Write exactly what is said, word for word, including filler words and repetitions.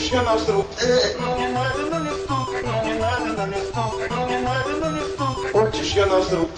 Хочешь, я настру? Не надо на листу, не надо на листу, не надо на листу. Хочешь, я настру?